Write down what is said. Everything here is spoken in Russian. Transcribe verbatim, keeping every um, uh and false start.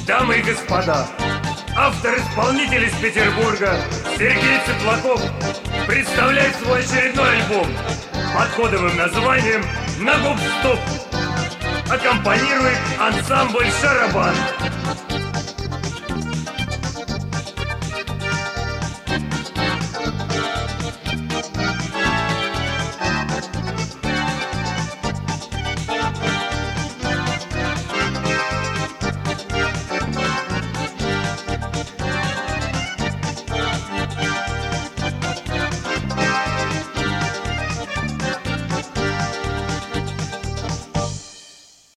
Дамы и господа, автор-исполнитель из Петербурга Сергей Цыплаков представляет свой очередной альбом под кодовым названием «На губ-стоп». Аккомпанирует ансамбль «Шарабан».